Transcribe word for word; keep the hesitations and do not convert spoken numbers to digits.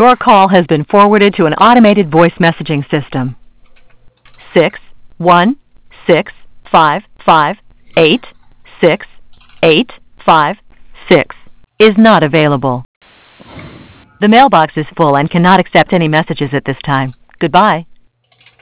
Your call has been forwarded to an automated voice messaging system. Six one six five five eight six eight five six is not available. The mailbox is full and cannot accept any messages at this time. Goodbye.